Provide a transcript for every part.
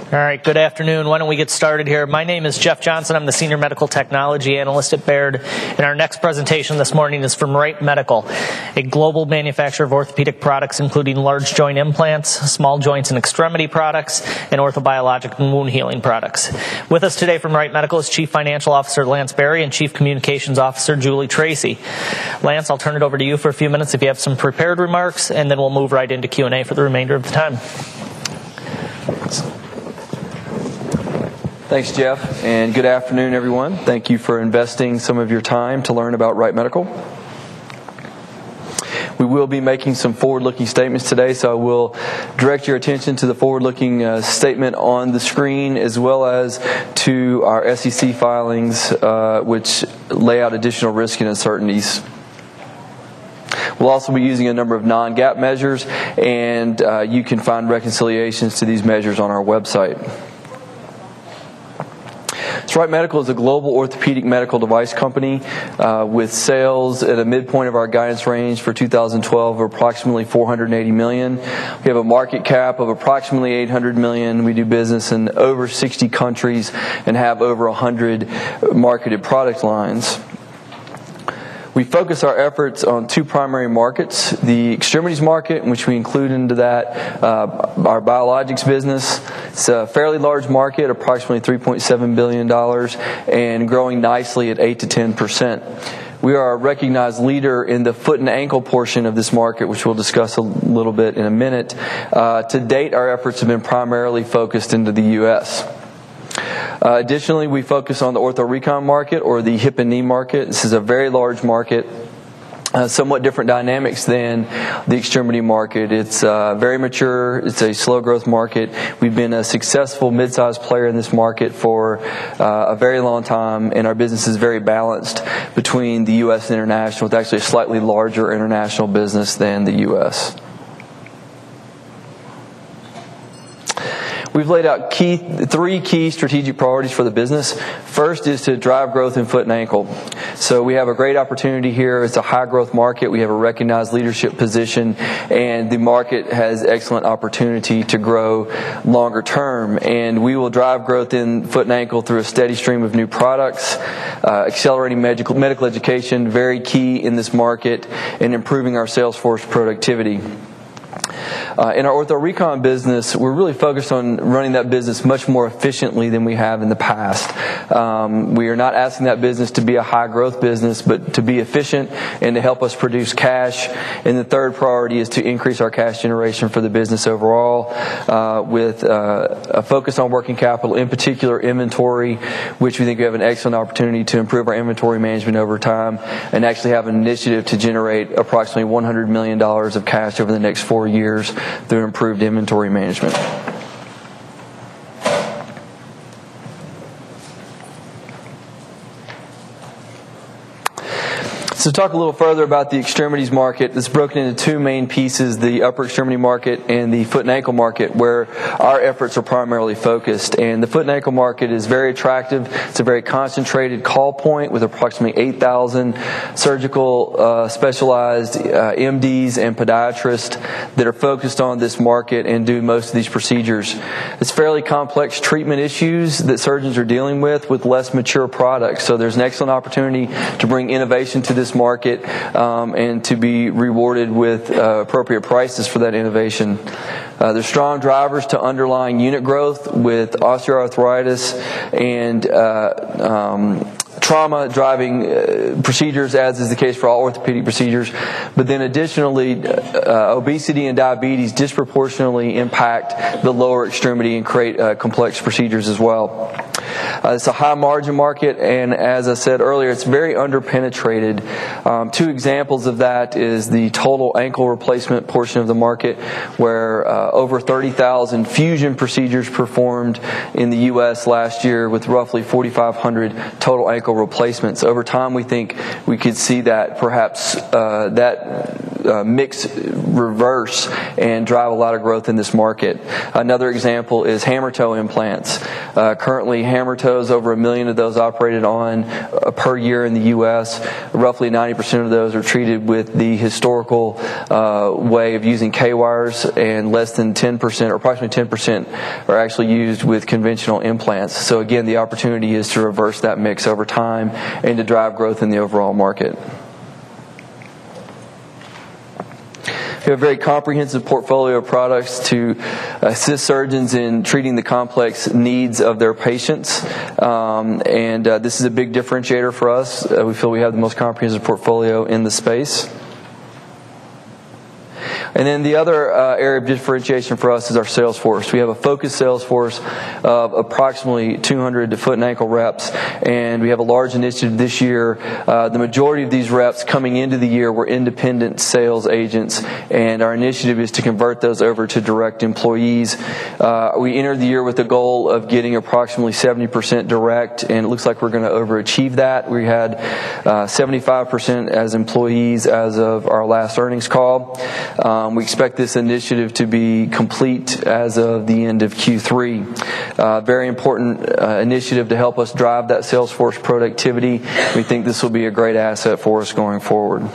All right, good afternoon. Why don't we get started here? My name is Jeff Johnson. I'm the Senior Medical Technology Analyst at Baird. And our next presentation this morning is from Wright Medical, a global manufacturer of orthopedic products, including large joint implants, small joints and extremity products, and orthobiologic and wound healing products. With us today from Wright Medical is Chief Financial Officer Lance Berry and Chief Communications Officer Julie Tracy. Lance, I'll turn it over to you for a few minutes if you have some prepared remarks, and then we'll move right into Q&A for the remainder of the time. Thanks, Jeff, and good afternoon, everyone. Thank you for investing some of your time to learn about Wright Medical. We will be making some forward-looking statements today, so I will direct your attention to the forward-looking statement on the screen, as well as to our SEC filings, which lay out additional risk and uncertainties. We'll also be using a number of non-GAAP measures, and you can find reconciliations to these measures on our website. So Wright Medical is a global orthopedic medical device company with sales at a midpoint of our guidance range for 2012 of approximately $480 million. We have a market cap of approximately $800 million. We do business in over 60 countries and have over 100 marketed product lines. We focus our efforts on two primary markets, the extremities market, which we include into that our biologics business. It's a fairly large market, approximately $3.7 billion, and growing nicely at 8 to 10%. We are a recognized leader in the foot and ankle portion of this market, which we'll discuss a little bit in a minute. To date, our efforts have been primarily focused into the U.S. Additionally, we focus on the ortho recon market, or the hip and knee market. This is a very large market, somewhat different dynamics than the extremity market. It's very mature. It's a slow growth market. We've been a successful mid-sized player in this market for a very long time, and our business is very balanced between the U.S. and international, with actually a slightly larger international business than the U.S. We've laid out three key strategic priorities for the business. First is to drive growth in foot and ankle. So we have a great opportunity here. It's a high growth market. We have a recognized leadership position, and the market has excellent opportunity to grow longer term. And we will drive growth in foot and ankle through a steady stream of new products, accelerating medical education, very key in this market, and improving our sales force productivity. In our ortho recon business, we're really focused on running that business much more efficiently than we have in the past. We are not asking that business to be a high growth business, but to be efficient and to help us produce cash. And the third priority is to increase our cash generation for the business overall, with a focus on working capital, in particular inventory, which we think we have an excellent opportunity to improve our inventory management over time, and actually have an initiative to generate approximately $100 million of cash over the next 4 years through improved inventory management. So talk a little further about the extremities market. It's broken into two main pieces, the upper extremity market and the foot and ankle market, where our efforts are primarily focused. And the foot and ankle market is very attractive. It's a very concentrated call point with approximately 8,000 surgical specialized MDs and podiatrists that are focused on this market and do most of these procedures. It's fairly complex treatment issues that surgeons are dealing with less mature products. So there's an excellent opportunity to bring innovation to this market and to be rewarded with appropriate prices for that innovation. There's strong drivers to underlying unit growth with osteoarthritis and trauma driving procedures, as is the case for all orthopedic procedures. But then additionally, obesity and diabetes disproportionately impact the lower extremity and create complex procedures as well. It's a high margin market, and as I said earlier, it's very underpenetrated. Two examples of that is the total ankle replacement portion of the market, where over 30,000 fusion procedures performed in the U.S. last year, with roughly 4,500 total ankle replacements. Over time, we think we could see that perhaps that mix reverse and drive a lot of growth in this market. Another example is hammer toe implants. Currently, hammer toes, over 1 million of those operated on per year in the U.S. Roughly 90% of those are treated with the historical way of using K-wires, and less than 10%, or approximately 10%, are actually used with conventional implants. So again, the opportunity is to reverse that mix over time and to drive growth in the overall market. We have a very comprehensive portfolio of products to assist surgeons in treating the complex needs of their patients. This is a big differentiator for us. We feel we have the most comprehensive portfolio in the space. And then the other area of differentiation for us is our sales force. We have a focused sales force of approximately 200 foot and ankle reps, and we have a large initiative this year. The majority of these reps coming into the year were independent sales agents, and our initiative is to convert those over to direct employees. We entered the year with a goal of getting approximately 70% direct, and it looks like we're going to overachieve that. We had 75% as employees as of our last earnings call. We expect this initiative to be complete as of the end of Q3. Very important initiative to help us drive that sales force productivity. We think this will be a great asset for us going forward.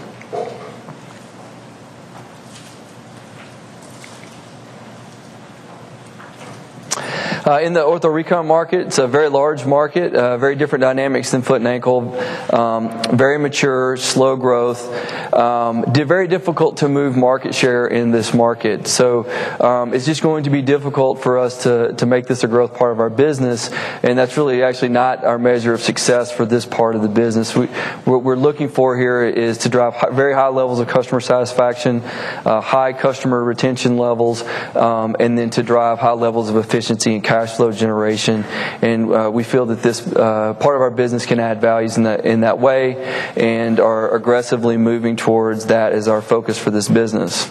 In the ortho recon market, it's a very large market, very different dynamics than foot and ankle, very mature, slow growth, very difficult to move market share in this market. So it's just going to be difficult for us to make this a growth part of our business, and that's really actually not our measure of success for this part of the business. What we're looking for here is to drive very high levels of customer satisfaction, high customer retention levels, and then to drive high levels of efficiency and cash flow generation, and we feel that this part of our business can add values in that way, and are aggressively moving towards that as our focus for this business.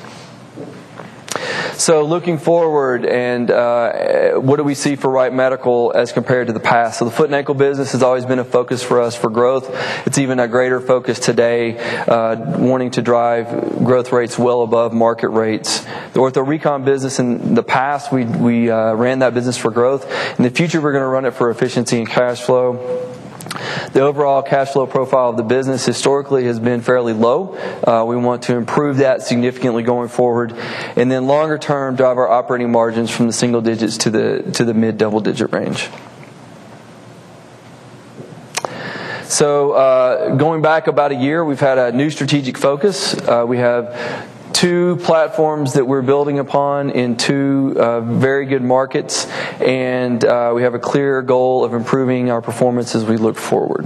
So looking forward, and what do we see for Wright Medical as compared to the past? So the foot and ankle business has always been a focus for us for growth. It's even a greater focus today, wanting to drive growth rates well above market rates. The ortho recon business, in the past, we ran that business for growth. In the future, we're going to run it for efficiency and cash flow. The overall cash flow profile of the business historically has been fairly low. We want to improve that significantly going forward, and then longer term drive our operating margins from the single digits to the mid double digit range. So going back about a year, we've had a new strategic focus. We have 2 platforms that we're building upon in 2 very good markets, and we have a clear goal of improving our performance as we look forward.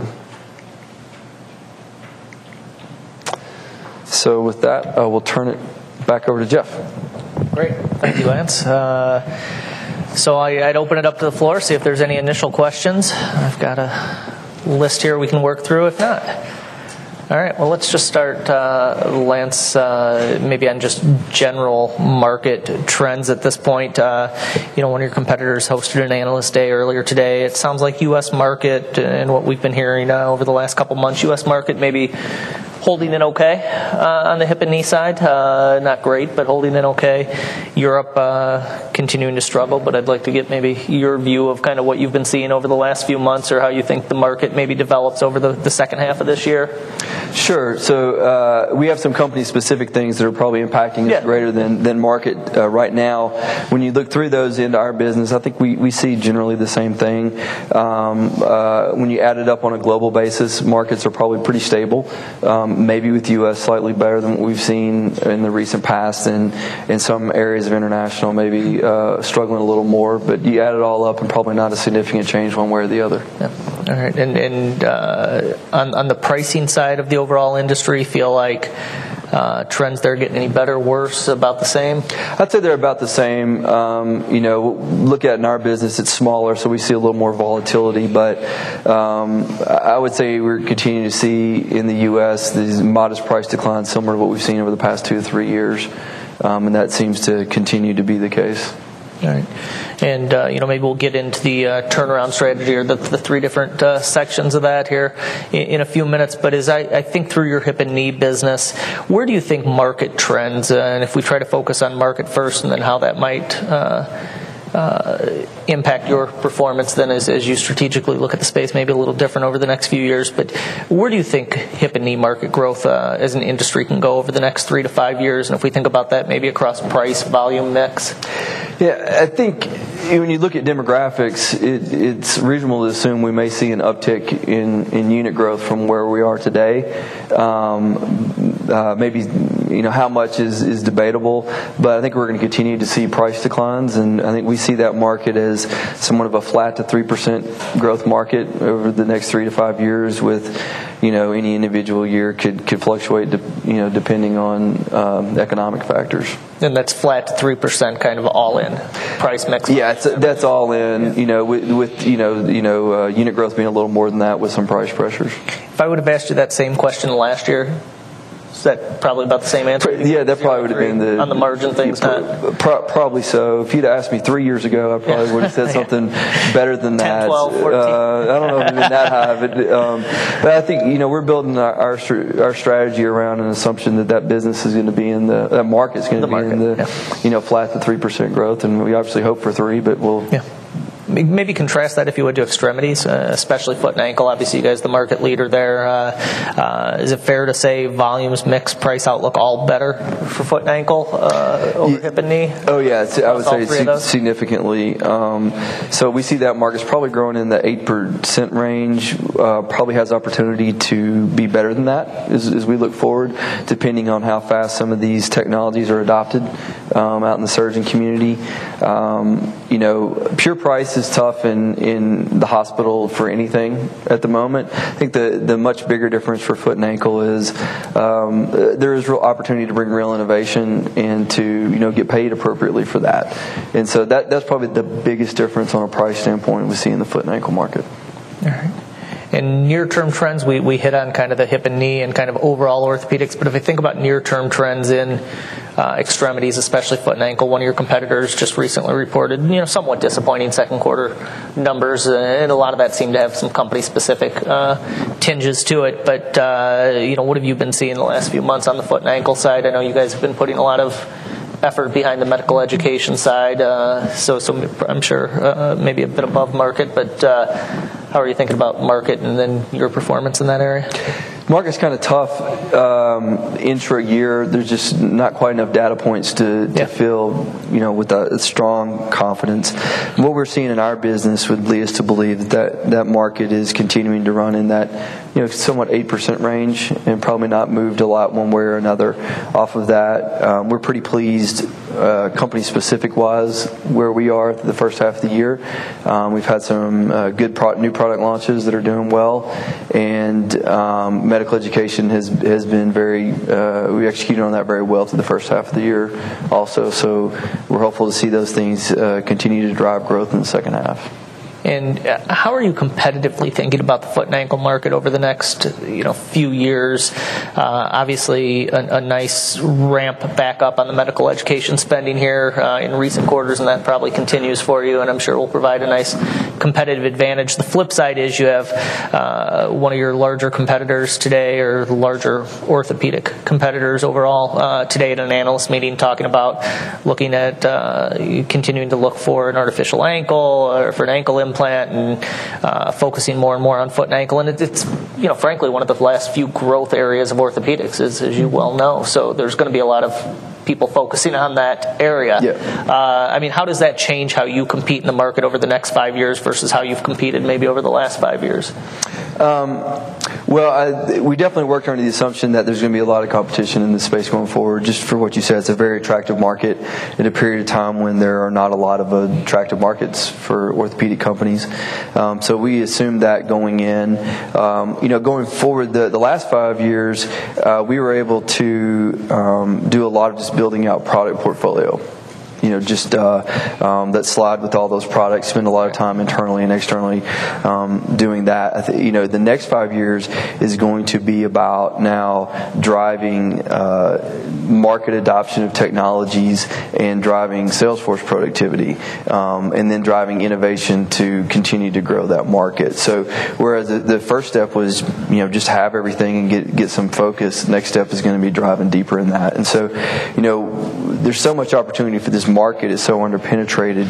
So with that, we'll turn it back over to Jeff. Great. Thank you, Lance. So I'd open it up to the floor, see if there's any initial questions. I've got a list here we can work through. If not, all right, well, let's just start, Lance, maybe on just general market trends at this point. One of your competitors hosted an analyst day earlier today. It sounds like U.S. market, and what we've been hearing over the last couple months, U.S. market maybe holding in okay on the hip and knee side. Not great, but holding in okay. Europe continuing to struggle, but I'd like to get maybe your view of kind of what you've been seeing over the last few months, or how you think the market maybe develops over the second half of this year. Sure. So we have some company-specific things that are probably impacting us greater than market right now. When you look through those into our business, I think we see generally the same thing. When you add it up on a global basis, markets are probably pretty stable. Maybe with the U.S. slightly better than what we've seen in the recent past, and in some areas of international maybe struggling a little more. But you add it all up, and probably not a significant change one way or the other. Yeah. All right. And on the pricing side of the overall industry, feel like trends there getting any better, worse, about the same? I'd say they're about the same. Look at in our business, it's smaller, so we see a little more volatility. But I would say we're continuing to see in the U.S. these modest price declines, similar to what we've seen over the past 2 to 3 years, and that seems to continue to be the case. All right. And, maybe we'll get into the turnaround strategy, or the 3 different sections of that here in a few minutes. But as I think through your hip and knee business, where do you think market trends, and if we try to focus on market first and then how that might impact your performance then as you strategically look at the space, maybe a little different over the next few years. But where do you think hip and knee market growth as an industry can go over the next 3 to 5 years? And if we think about that maybe across price, volume, mix? Yeah, I think when you look at demographics, it's reasonable to assume we may see an uptick in unit growth from where we are today. Maybe how much is debatable, but I think we're going to continue to see price declines, and I think we see that market as somewhat of a flat to 3% growth market over the next 3 to 5 years. With any individual year could fluctuate, depending on economic factors. And that's flat to 3%, kind of all in price mix. Yeah, that's all in. With unit growth being a little more than that with some price pressures. If I would have asked you that same question last year, is that probably about the same answer? Yeah, that probably would have been on the margin things. Probably so. If you'd asked me 3 years ago, I probably would have said something better than 10, that. 12, 14. I don't know if it's been that high, but I think we're building our strategy around an assumption that business is going to be in that market's going to be in the flat to 3% growth, and we obviously hope for 3, but we'll. Yeah. Maybe contrast that, if you would, to extremities, especially foot and ankle. Obviously, you guys the market leader there. Is it fair to say volumes, mix, price outlook all better for foot and ankle over hip and knee? Oh yeah, I would say significantly. So we see that market's probably growing in the 8% range. Probably has opportunity to be better than that as we look forward, depending on how fast some of these technologies are adopted out in the surgeon community. Pure price is tough in the hospital for anything at the moment. I think the much bigger difference for foot and ankle is there is real opportunity to bring real innovation and to get paid appropriately for that. And so that's probably the biggest difference on a price standpoint we see in the foot and ankle market. All right. And near-term trends, we hit on kind of the hip and knee and kind of overall orthopedics. But if I think about near-term trends in extremities, especially foot and ankle, one of your competitors just recently reported, somewhat disappointing second quarter numbers, and a lot of that seemed to have some company-specific tinges to it. But what have you been seeing the last few months on the foot and ankle side? I know you guys have been putting a lot of effort behind the medical education side, so I'm sure maybe a bit above market, but how are you thinking about market and then your performance in that area? Market's kind of tough intra-year. There's just not quite enough data points to feel, with a strong confidence. And what we're seeing in our business would lead us to believe that market is continuing to run in that, somewhat 8% range, and probably not moved a lot one way or another off of that. We're pretty pleased, company specific wise, where we are the first half of the year. We've had some good new product launches that are doing well, and medical education has been we executed on that very well through the first half of the year also. So we're hopeful to see those things continue to drive growth in the second half. And how are you competitively thinking about the foot and ankle market over the next few years? Obviously, a nice ramp back up on the medical education spending here in recent quarters, and that probably continues for you, and I'm sure will provide a nice competitive advantage. The flip side is you have one of your larger competitors today, or larger orthopedic competitors overall, today at an analyst meeting talking about looking at continuing to look for an artificial ankle or for an ankle implant, and focusing more and more on foot and ankle, and it's frankly one of the last few growth areas of orthopedics, as you well know. So there's going to be a lot of people focusing on that area. Yeah. How does that change how you compete in the market over the next 5 years versus how you've competed maybe over the last 5 years? We definitely worked under the assumption that there's going to be a lot of competition in this space going forward. Just for what you said, it's a very attractive market in a period of time when there are not a lot of attractive markets for orthopedic companies. So we assumed that going in. Going forward, the last 5 years, we were able to do a lot of just building out product portfolio. That slide with all those products, spend a lot of time internally and externally doing that. I think, the next 5 years is going to be about now driving market adoption of technologies and driving sales force productivity, and then driving innovation to continue to grow that market. So whereas the first step was, just have everything and get some focus, the next step is going to be driving deeper in that. And so, there's so much opportunity for this market. It's so underpenetrated.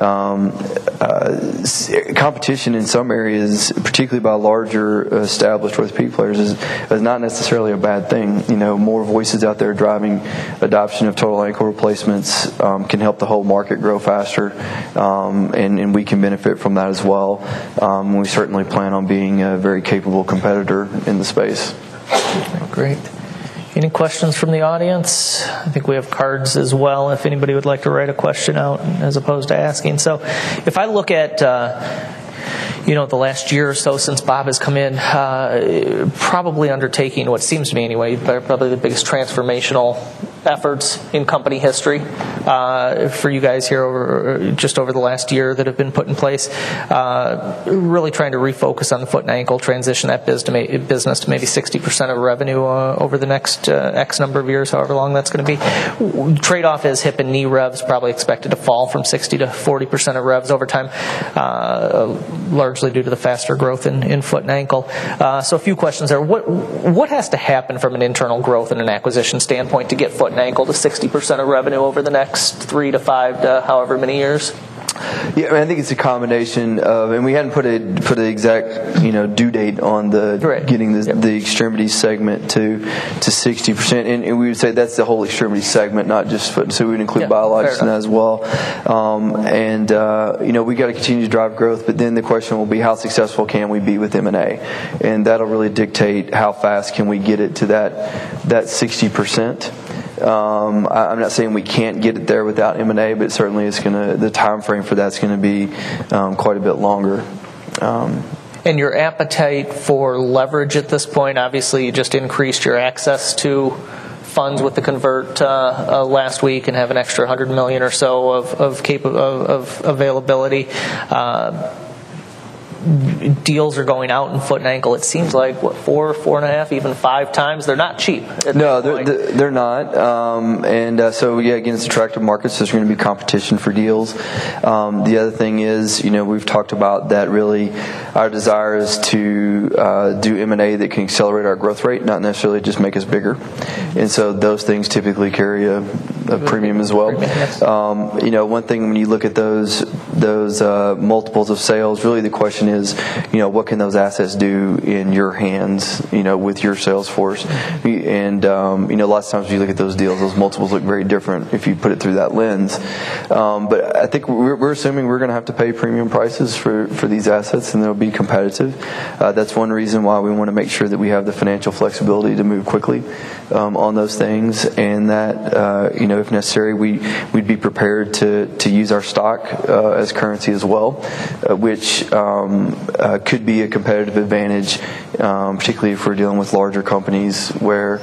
Competition in some areas, particularly by larger established orthopedic players, is not necessarily a bad thing. More voices out there driving adoption of total ankle replacements can help the whole market grow faster, and we can benefit from that as well. We certainly plan on being a very capable competitor in the space. Great. Any questions from the audience? I think we have cards as well if anybody would like to write a question out as opposed to asking. So if I look at the last year or so since Bob has come in, probably undertaking what seems to me anyway, probably the biggest transformational efforts in company history for you guys here over the last year that have been put in place. Really trying to refocus on the foot and ankle, transition that business to maybe 60% of revenue over the next X number of years, however long that's going to be. Trade-off is hip and knee revs probably expected to fall from 60 to 40% of revs over time, largely due to the faster growth in foot and ankle. So a few questions there. What has to happen from an internal growth and an acquisition standpoint to get foot and ankle to 60% of revenue over the next 3 to 5 to however many years? Yeah, I think it's a combination of, and we hadn't put an exact due date on the getting the extremity segment to 60%, and we would say that's the whole extremity segment, not just foot. So we would include biologics in that as well. We got to continue to drive growth, but then the question will be how successful can we be with M&A, and that'll really dictate how fast can we get it to that 60%. I'm not saying we can't get it there without M&A, but certainly the time frame for that's going to be quite a bit longer. And your appetite for leverage at this point, obviously you just increased your access to funds with the convert last week and have an extra $100 million or so of availability. Deals are going out in foot and ankle. It seems like 4.5, even 5 times. They're not cheap. No, they're not. So again, it's attractive markets. So there's going to be competition for deals. The other thing is, we've talked about that. Really, our desire is to do M&A that can accelerate our growth rate, not necessarily just make us bigger. And so those things typically carry a premium as well. One thing when you look at those multiples of sales, really the question is, what can those assets do in your hands, with your sales force? And, lots of times when you look at those deals, those multiples look very different if you put it through that lens. But I think we're assuming we're going to have to pay premium prices for these assets, and they'll be competitive. That's one reason why we want to make sure that we have the financial flexibility to move quickly on those things, and that, if necessary, we'd be prepared to use our stock as currency as well, which could be a competitive advantage, particularly if we're dealing with larger companies where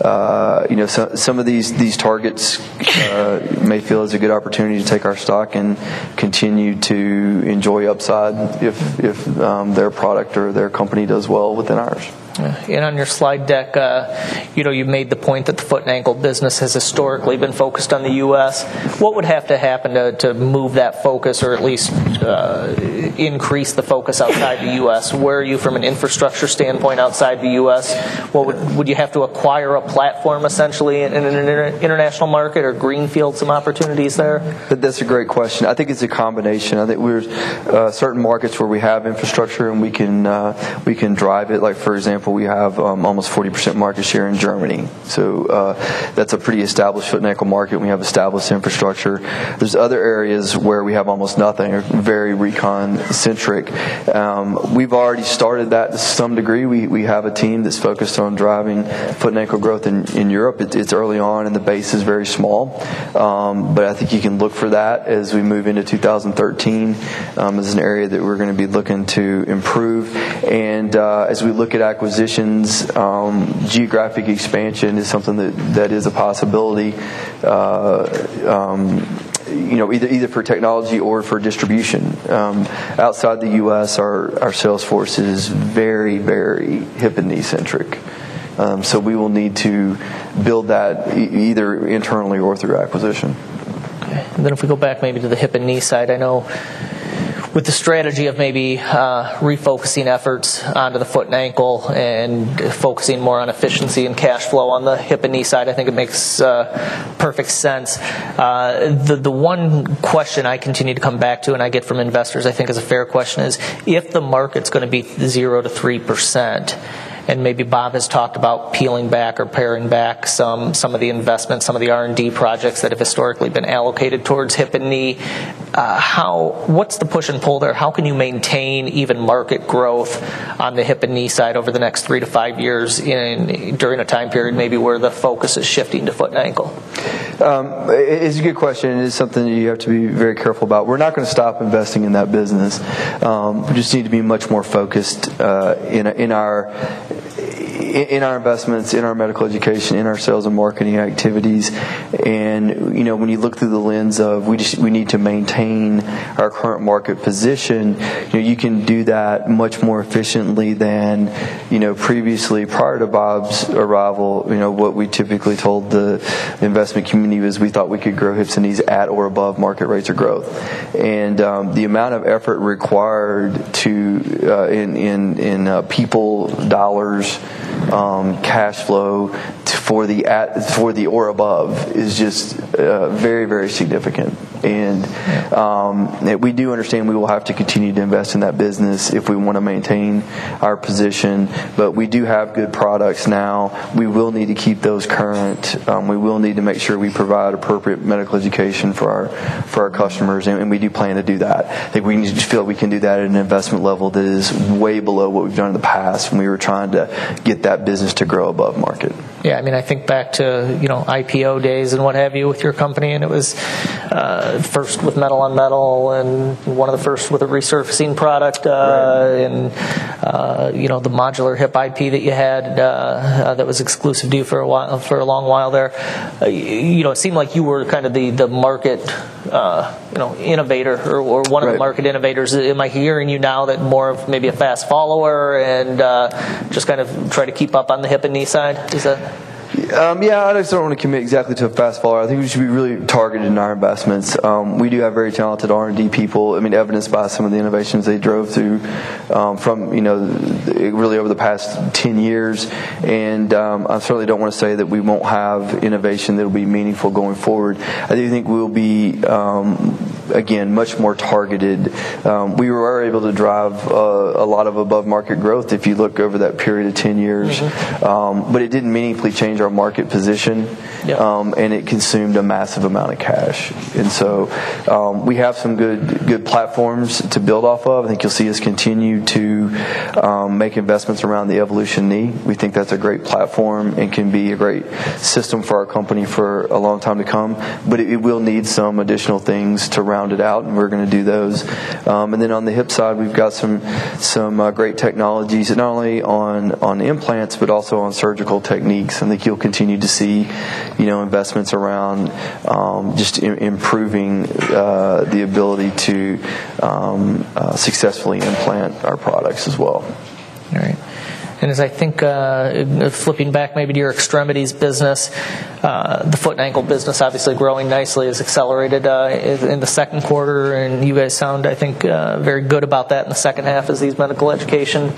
some of these targets may feel it's a good opportunity to take our stock and continue to enjoy upside if their product or their company does well within ours. And on your slide deck, you made the point that the foot and ankle business has historically been focused on the U.S. What would have to happen to move that focus, or at least increase the focus outside the U.S.? Where are you from an infrastructure standpoint outside the U.S.? Would you have to acquire a platform essentially in an international market, or greenfield some opportunities there? That's a great question. I think it's a combination. I think we're certain markets where we have infrastructure and we can drive it. Like for example, we have almost 40% market share in Germany. So that's a pretty established foot and ankle market. We have established infrastructure. There's other areas where we have almost nothing, or very recon-centric. We've already started that to some degree. We have a team that's focused on driving foot and ankle growth in Europe. It's early on and the base is very small. But I think you can look for that as we move into 2013 as an area that we're going to be looking to improve. And as we look at acquisitions, geographic expansion is something that is a possibility, either for technology or for distribution. Outside the U.S., our sales force is very, very hip and knee centric. So we will need to build that either internally or through acquisition. Okay. And then if we go back maybe to the hip and knee side, I know with the strategy of maybe refocusing efforts onto the foot and ankle and focusing more on efficiency and cash flow on the hip and knee side, I think it makes perfect sense. The one question I continue to come back to, and I get from investors, I think is a fair question, is if the market's going to be 0 to 3%, and maybe Bob has talked about peeling back or paring back some of the investments, some of the R&D projects that have historically been allocated towards hip and knee. What's the push and pull there? How can you maintain even market growth on the hip and knee side over the next 3 to 5 years during a time period maybe where the focus is shifting to foot and ankle? It's a good question. It is something that you have to be very careful about. We're not going to stop investing in that business. We just need to be much more focused in our investments, in our medical education, in our sales and marketing activities. And when you look through the lens of we need to maintain our current market position, you can do that much more efficiently than previously, prior to Bob's arrival. What we typically told the investment community was we thought we could grow hips and knees at or above market rates of growth. And the amount of effort required to in people, dollars, cash flow for the or above is just very, very significant. And we do understand we will have to continue to invest in that business if we want to maintain our position. But we do have good products now. We will need to keep those current. We will need to make sure we provide appropriate medical education for our customers, and we do plan to do that. I think we need to feel we can do that at an investment level that is way below what we've done in the past when we were trying to get that business to grow above market. Yeah, I mean, I think back to IPO days and what have you with your company, and it was first with metal on metal, and one of the first with a resurfacing product, and the modular hip IP that you had that was exclusive to you for a long while there. It seemed like you were kind of the market innovator or one of the market innovators. Am I hearing you now that more of maybe a fast follower and just kind of try to keep up on the hip and knee side? Is that? I just don't want to commit exactly to a fast follower. I think we should be really targeted in our investments. We do have very talented R&D people. I mean, evidenced by some of the innovations they drove through from really over the past 10 years. And I certainly don't want to say that we won't have innovation that will be meaningful going forward. I do think we'll be again much more targeted. We were able to drive a lot of above market growth if you look over that period of 10 years, but it didn't meaningfully change our market position, and it consumed a massive amount of cash. And so we have some good platforms to build off of. I think you'll see us continue to make investments around the Evolution Knee. We think that's a great platform and can be a great system for our company for a long time to come, but it will need some additional things to round it out, and we're going to do those. And then on the hip side, we've got some great technologies, not only on implants but also on surgical techniques. I think you'll continue to see investments around just improving the ability to successfully implant our products as well. All right. And as I think, flipping back maybe to your extremities business, the foot and ankle business obviously growing nicely, has accelerated in the second quarter, and you guys sound, I think, very good about that in the second half as these medical education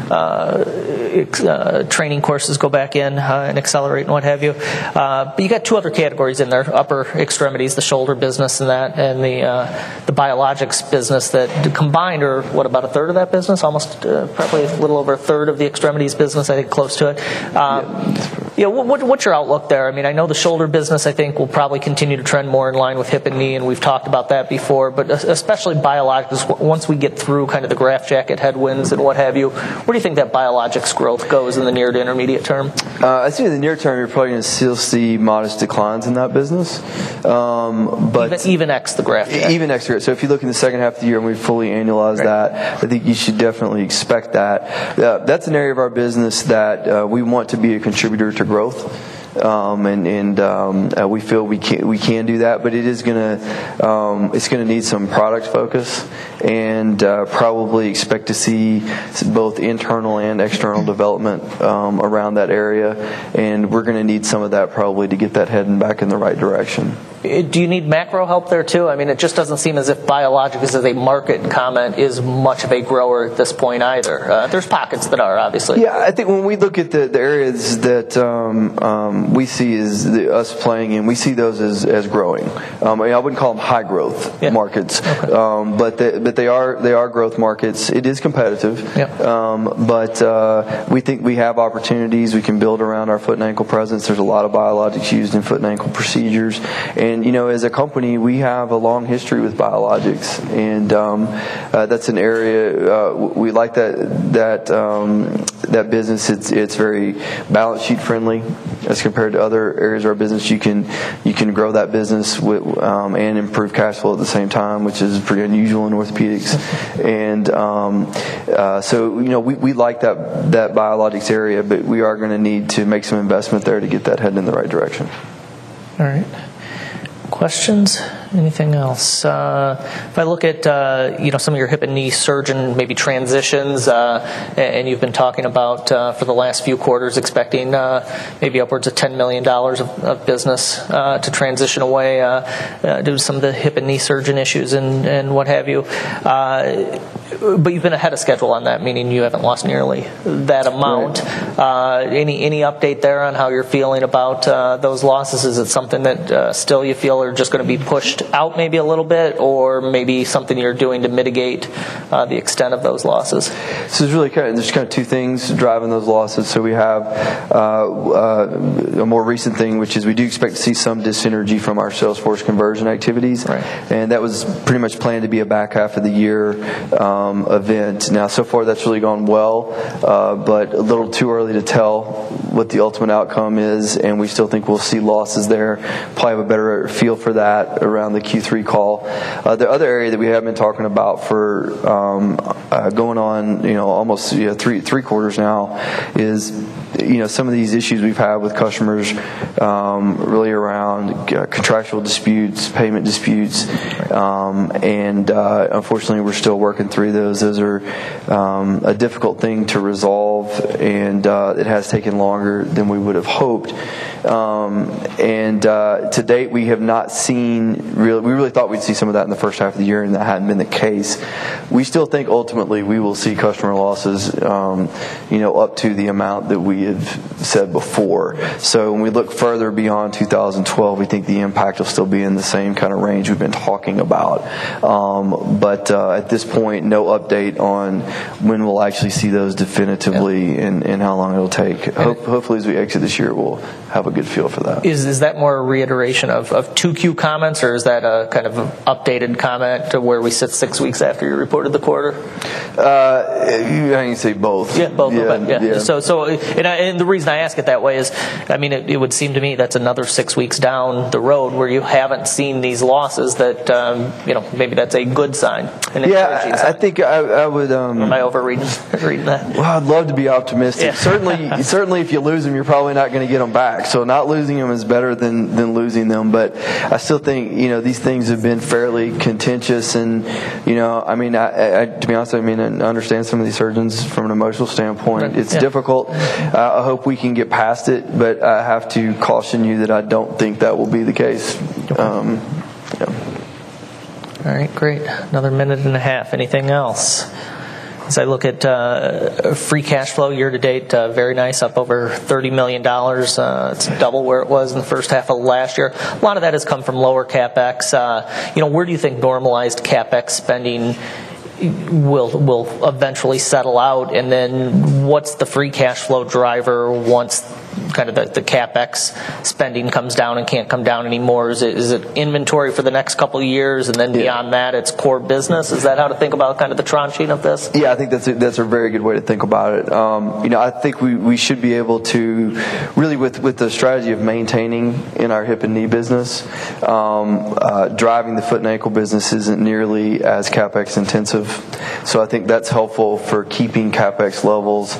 training courses go back in and accelerate and what have you. But you got two other categories in there: upper extremities, the shoulder business, and the biologics business that combined are about a third of that business, almost probably a little over a third of the extremities business, I think, close to it. What's your outlook there? I mean, I know the shoulder business, I think, will probably continue to trend more in line with hip and knee, and we've talked about that before, but especially biologics, once we get through kind of the graft jacket headwinds and what have you, where do you think that biologics growth goes in the near to intermediate term? I think in the near term, you're probably going to still see modest declines in that business. But even ex the graft jacket? Even ex the graft. So if you look in the second half of the year and we fully annualize that, I think you should definitely expect that. That's an area of our business that we want to be a contributor to growth. and we feel we can do that, but it's going to need some product focus, and probably expect to see both internal and external development around that area, and we're going to need some of that probably to get that heading back in the right direction. Do you need macro help there too? I mean, it just doesn't seem as if biologics as a market comment is much of a grower at this point either. There's pockets that are, obviously. Yeah, I think when we look at the areas that we see as us playing in, we see those as growing. I wouldn't call them high growth markets, okay. But they are growth markets. It is competitive, but we think we have opportunities. We can build around our foot and ankle presence. There's a lot of biologics used in foot and ankle procedures. And, as a company, we have a long history with biologics, and that's an area we like that business. It's very balance sheet friendly as compared to other areas of our business. You can grow that business and improve cash flow at the same time, which is pretty unusual in orthopedics. And so we like that biologics area, but we are going to need to make some investment there to get that heading in the right direction. All right. Questions? Anything else? If I look at some of your hip and knee surgeon maybe transitions, and you've been talking about for the last few quarters expecting maybe upwards of $10 million of business to transition away due to some of the hip and knee surgeon issues and what have you. But you've been ahead of schedule on that, meaning you haven't lost nearly that amount. Right. Any update there on how you're feeling about those losses? Is it something that still you feel are just going to be pushed out maybe a little bit, or maybe something you're doing to mitigate the extent of those losses? So there's kind of two things driving those losses. So we have a more recent thing, which is we do expect to see some dyssynergy from our Salesforce conversion activities, right. And that was pretty much planned to be a back half of the year event. Now, so far that's really gone well, but a little too early to tell what the ultimate outcome is, and we still think we'll see losses there. Probably have a better feel for that around the Q3 call. The other area that we have been talking about for going on, almost 3 quarters now is some of these issues we've had with customers really around contractual disputes, payment disputes, and unfortunately we're still working through those. Those are a difficult thing to resolve, and it has taken longer than we would have hoped. And to date, we have not seen we really thought we'd see some of that in the first half of the year, and that hadn't been the case. We still think ultimately we will see customer losses, up to the amount that we have said before. So when we look further beyond 2012, we think the impact will still be in the same kind of range we've been talking about. But at this point, no update on when we'll actually see those definitively and how long it'll take. Hopefully as we exit this year, we'll have a good feel for that. Is that more a reiteration of 2Q comments, or is that a kind of updated comment to where we sit 6 weeks after you reported the quarter? I can say both. Yeah, both. Yeah. So and the reason I ask it that way is, it would seem to me that's another 6 weeks down the road where you haven't seen these losses. That maybe that's a good sign. Yeah, I think I would. Am I overreading that? Well, I'd love to be optimistic. Yeah. Certainly, if you lose them, you're probably not going to get them back. So not losing them is better than losing them. But I still think these things have been fairly contentious, and to be honest, I understand some of these surgeons from an emotional standpoint. It's difficult. I hope we can get past it, but I have to caution you that I don't think that will be the case. All right, great. Another minute and a half. Anything else? As I look at free cash flow year to date, very nice, up over $30 million. It's double where it was in the first half of last year. A lot of that has come from lower CapEx. Where do you think normalized CapEx spending will eventually settle out, and then what's the free cash flow driver once kind of the CapEx spending comes down and can't come down anymore? Is it inventory for the next couple of years, and then beyond that it's core business? Is that how to think about kind of the tranching of this? Yeah, I think that's a very good way to think about it. I think we should be able to really, with the strategy of maintaining in our hip and knee business, driving the foot and ankle business isn't nearly as CapEx intensive. So I think that's helpful for keeping CapEx levels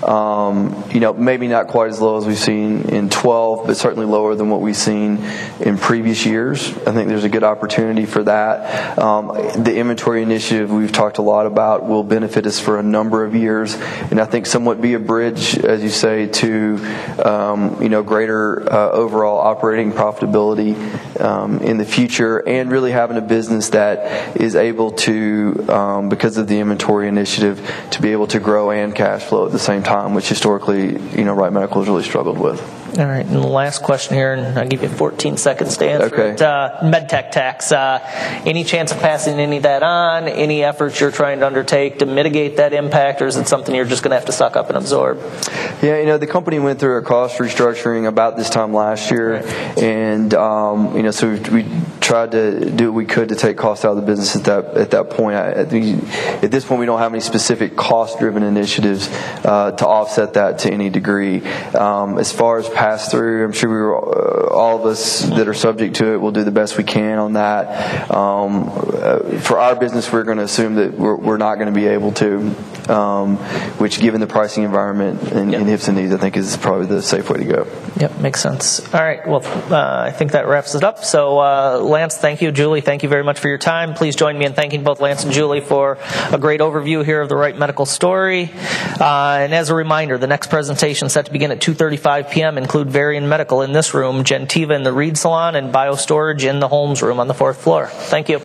maybe not quite as low as we've seen in 12, but certainly lower than what we've seen in previous years. I think there's a good opportunity for that. The inventory initiative we've talked a lot about will benefit us for a number of years, and I think somewhat be a bridge, as you say, to greater overall operating profitability in the future, and really having a business that is able to, because of the inventory initiative, to be able to grow and cash flow at the same time, which historically, Wright Medical has really struggled with. All right, and the last question here, and I'll give you 14 seconds to answer Okay. it. MedTech tax, any chance of passing any of that on? Any efforts you're trying to undertake to mitigate that impact, or is it something you're just going to have to suck up and absorb? Yeah, the company went through a cost restructuring about this time last year, and so we tried to do what we could to take costs out of the business at that point. At this point, we don't have any specific cost-driven initiatives to offset that to any degree. As far as pass through, I'm sure all of us that are subject to it will do the best we can on that. For our business, we're going to assume that we're not going to be able to, which, given the pricing environment in hips and knees, I think is probably the safe way to go. Yep, makes sense. All right, well, I think that wraps it up. So, Lance, thank you. Julie, thank you very much for your time. Please join me in thanking both Lance and Julie for a great overview here of the Wright Medical story. And as a reminder, the next presentation is set to begin at 2:35 p.m. include Varian Medical in this room, Gentiva in the Reed Salon, and BioStorage in the Holmes room on the 4th floor. Thank you.